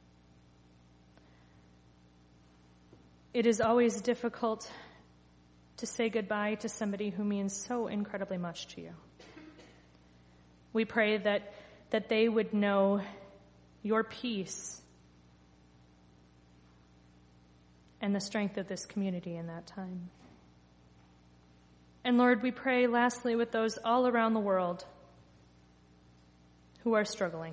It is always difficult to say goodbye to somebody who means so incredibly much to you. We pray that they would know your peace and the strength of this community in that time. And Lord, we pray lastly with those all around the world who are struggling.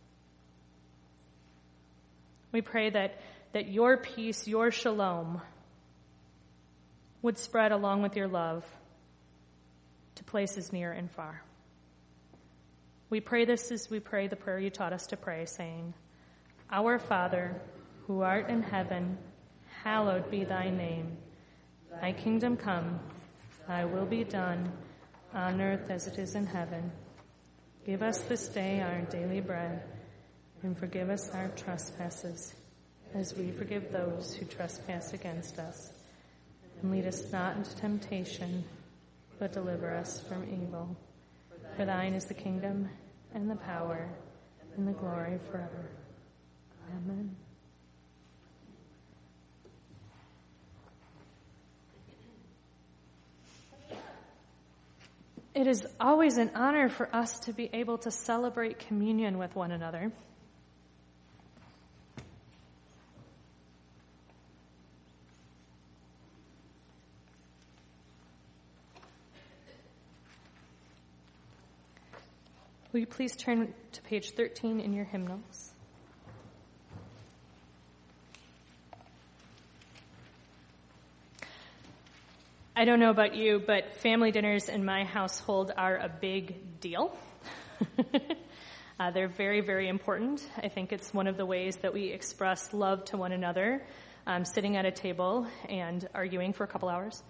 We pray that your peace, your shalom, would spread along with your love to places near and far. We pray this as we pray the prayer you taught us to pray, saying, Our Father, who art in heaven, hallowed be thy name. Thy kingdom come, thy will be done, on earth as it is in heaven. Give us this day our daily bread, and forgive us our trespasses, as we forgive those who trespass against us. And lead us not into temptation, but deliver us from evil. For thine is the kingdom, and the power, and the glory forever. Amen. It is always an honor for us to be able to celebrate communion with one another. Will you please turn to page 13 in your hymnals? I don't know about you, but family dinners in my household are a big deal. They're very, very important. I think it's one of the ways that we express love to one another, sitting at a table and arguing for a couple hours.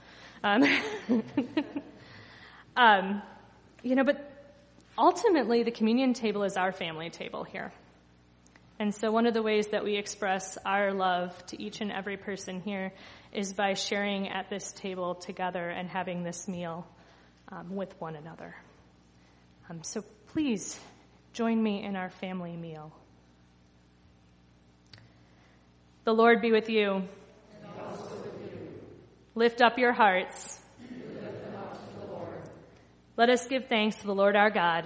But ultimately, the communion table is our family table here. And so one of the ways that we express our love to each and every person here is by sharing at this table together and having this meal with one another. So please join me in our family meal. The Lord be with you. And also with you. Lift up your hearts. And lift them up to the Lord. Let us give thanks to the Lord our God.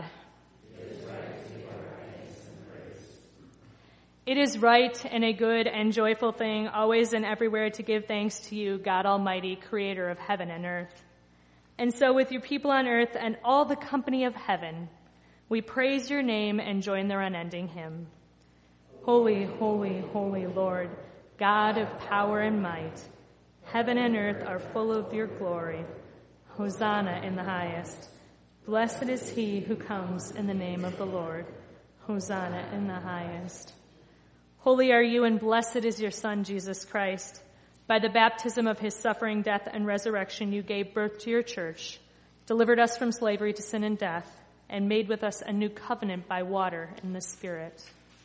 It is right and a good and joyful thing, always and everywhere, to give thanks to you, God Almighty, creator of heaven and earth. And so with your people on earth and all the company of heaven, we praise your name and join their unending hymn. Holy, holy, holy Lord, God of power and might, heaven and earth are full of your glory. Hosanna in the highest. Blessed is he who comes in the name of the Lord. Hosanna in the highest. Holy are you, and blessed is your Son, Jesus Christ. By the baptism of his suffering, death, and resurrection, you gave birth to your church, delivered us from slavery to sin and death, and made with us a new covenant by water and the Spirit.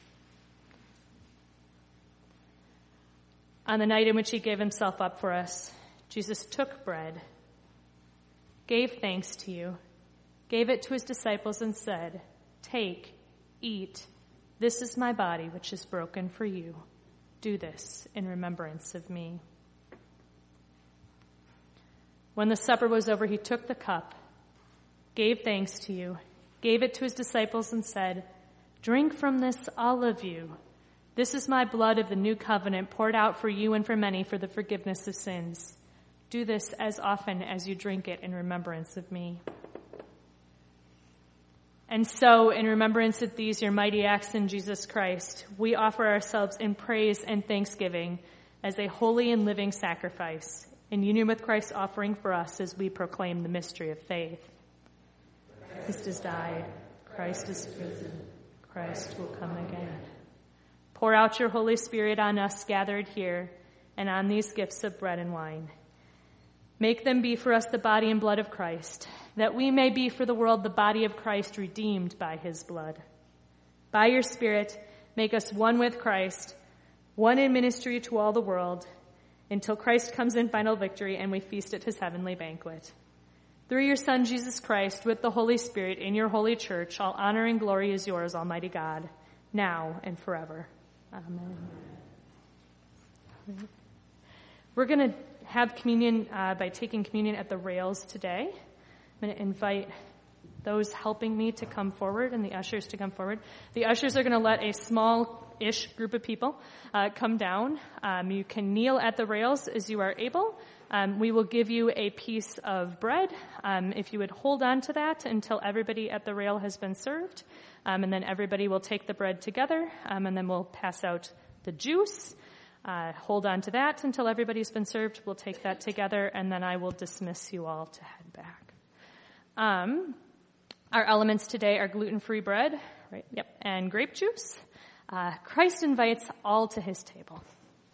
On the night in which he gave himself up for us, Jesus took bread, gave thanks to you, gave it to his disciples, and said, Take, eat. This is my body, which is broken for you. Do this in remembrance of me. When the supper was over, he took the cup, gave thanks to you, gave it to his disciples, and said, Drink from this, all of you. This is my blood of the new covenant, poured out for you and for many for the forgiveness of sins. Do this as often as you drink it in remembrance of me. And so, in remembrance of these, your mighty acts in Jesus Christ, we offer ourselves in praise and thanksgiving as a holy and living sacrifice, in union with Christ's offering for us as we proclaim the mystery of faith. Christ has died. Christ is risen. Christ will come again. Pour out your Holy Spirit on us gathered here and on these gifts of bread and wine. Make them be for us the body and blood of Christ, that we may be for the world the body of Christ redeemed by his blood. By your Spirit, make us one with Christ, one in ministry to all the world, until Christ comes in final victory and we feast at his heavenly banquet. Through your Son, Jesus Christ, with the Holy Spirit in your holy church, all honor and glory is yours, Almighty God, now and forever. Amen. We're going to have communion by taking communion at the rails today. I'm going to invite those helping me to come forward and the ushers to come forward. The ushers are going to let a small-ish group of people come down. You can kneel at the rails as you are able. We will give you a piece of bread. If you would hold on to that until everybody at the rail has been served, and then everybody will take the bread together, and then we'll pass out the juice. Hold on to that until everybody's been served. We'll take that together, and then I will dismiss you all to head back. Our elements today are gluten-free bread, right? Yep, and grape juice. Christ invites all to his table.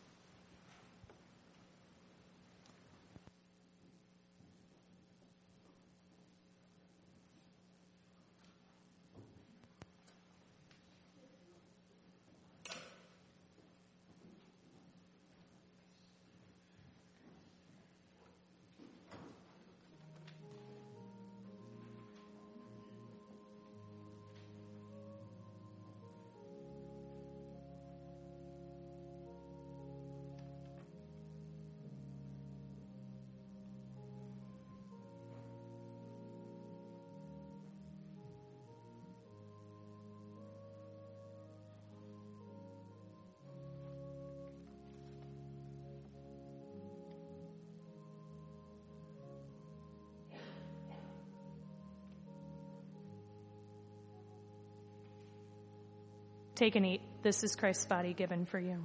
Take and eat. This is Christ's body given for you.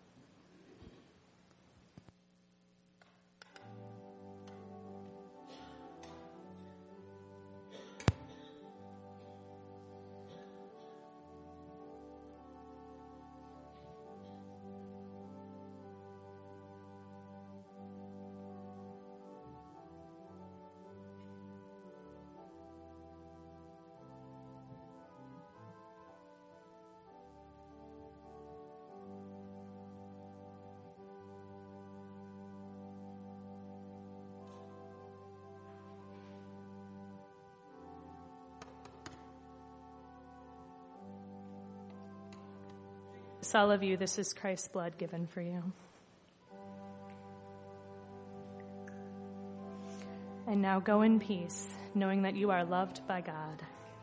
All of you, this is Christ's blood given for you. And now go in peace, knowing that you are loved by God.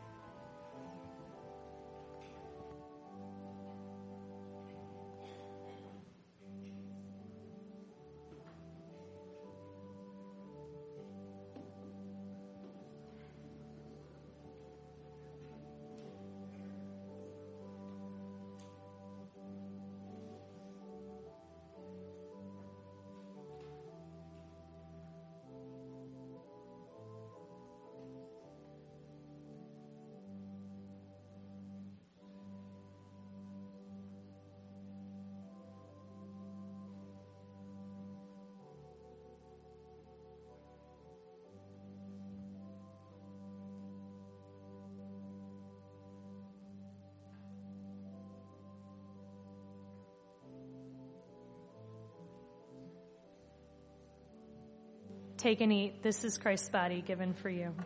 Take and eat. This is Christ's body given for you.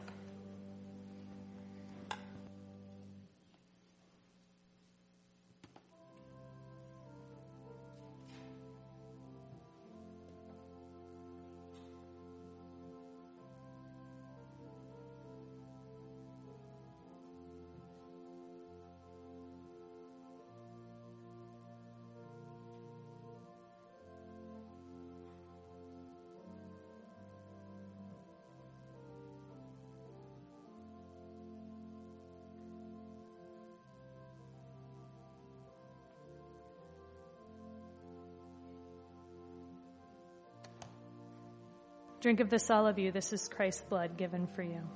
Drink of this, all of you. This is Christ's blood given for you.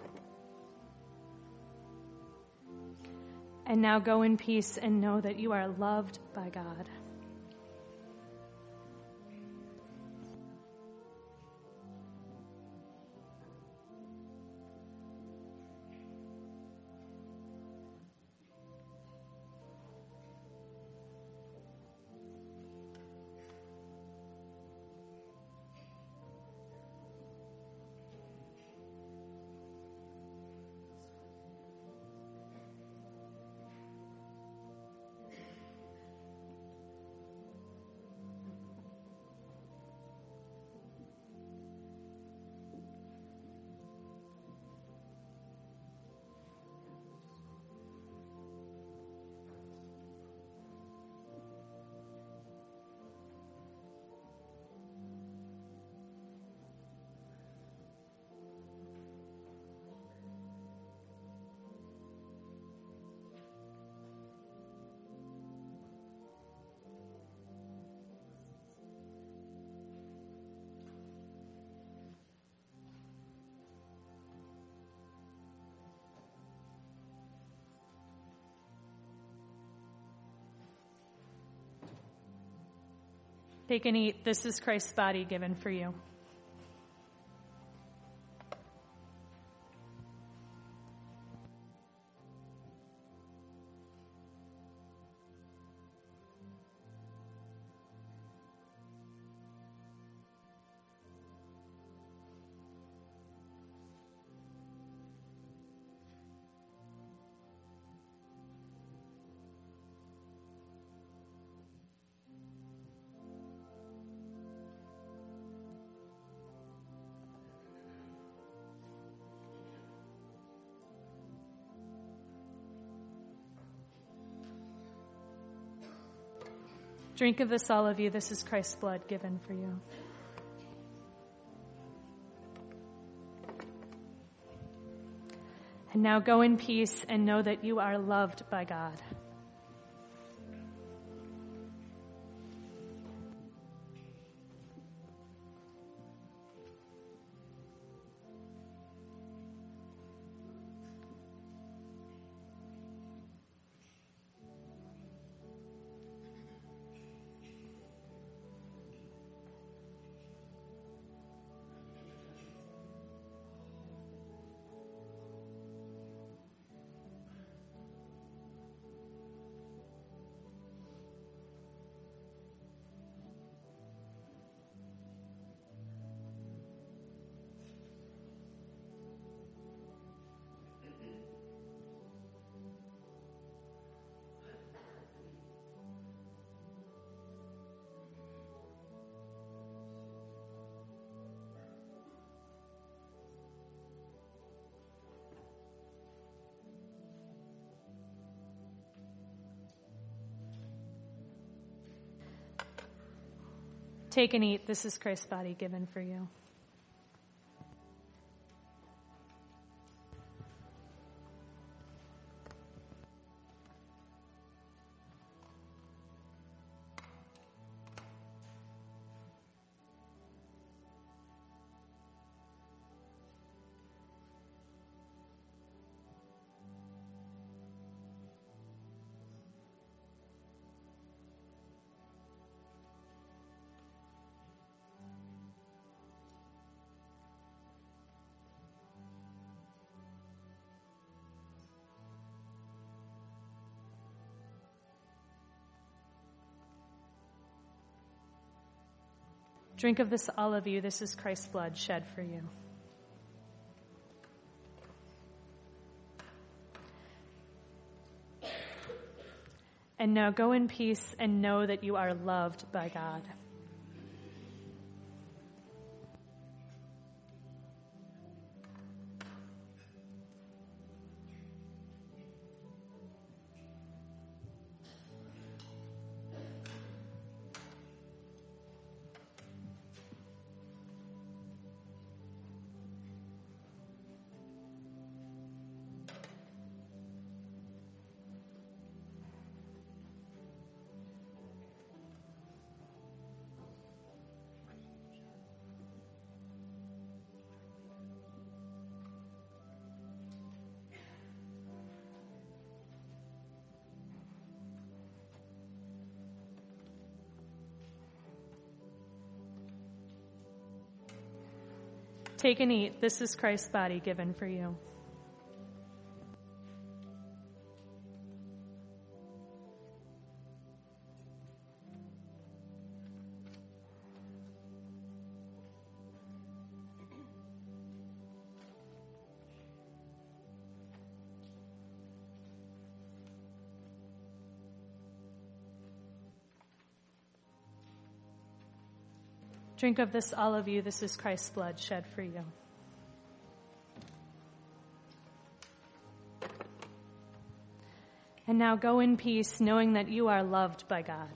And now go in peace and know that you are loved by God. Take and eat. This is Christ's body given for you. Drink of this, all of you. This is Christ's blood given for you. And now go in peace and know that you are loved by God. Take and eat. This is Christ's body given for you. Drink of this, all of you. This is Christ's blood shed for you. And now go in peace and know that you are loved by God. Take and eat. This is Christ's body given for you. Drink of this, all of you. This is Christ's blood shed for you. And now go in peace, knowing that you are loved by God.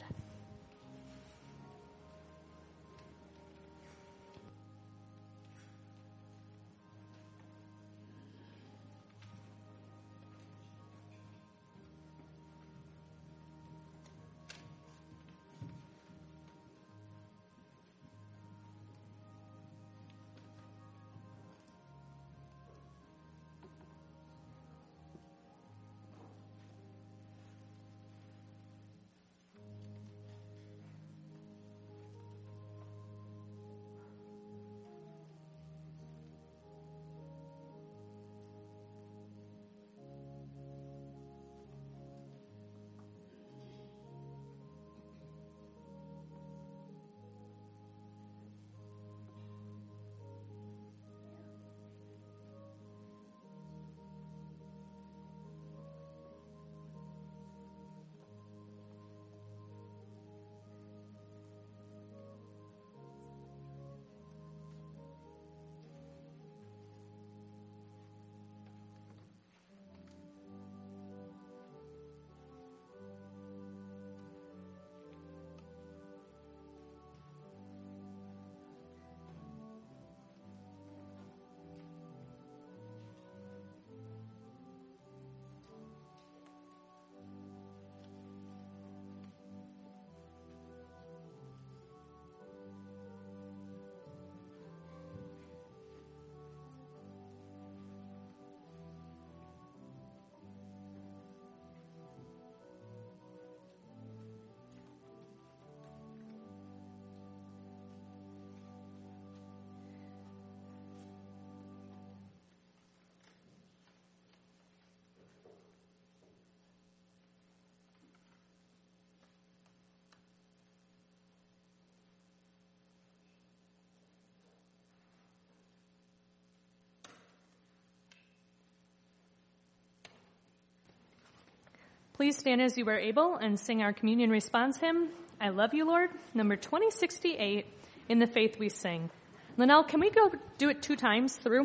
Please stand as you are able and sing our communion response hymn, I Love You, Lord, number 2068, In the Faith We Sing. Linnell, can we go do it 2 times through?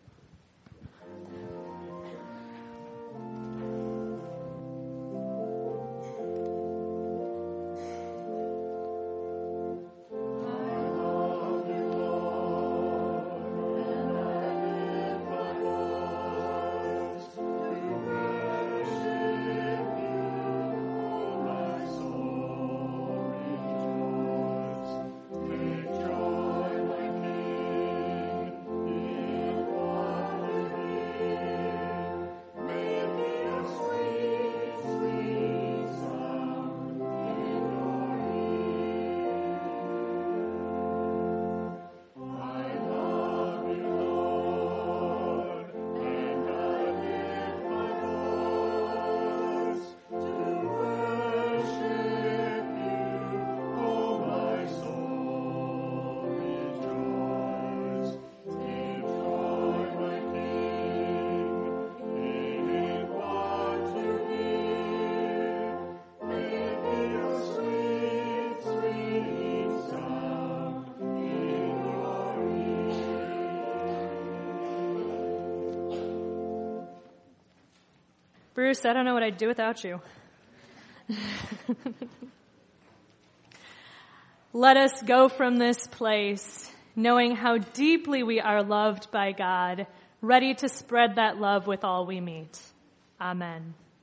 Bruce, I don't know what I'd do without you. Let us go from this place knowing how deeply we are loved by God, ready to spread that love with all we meet. Amen.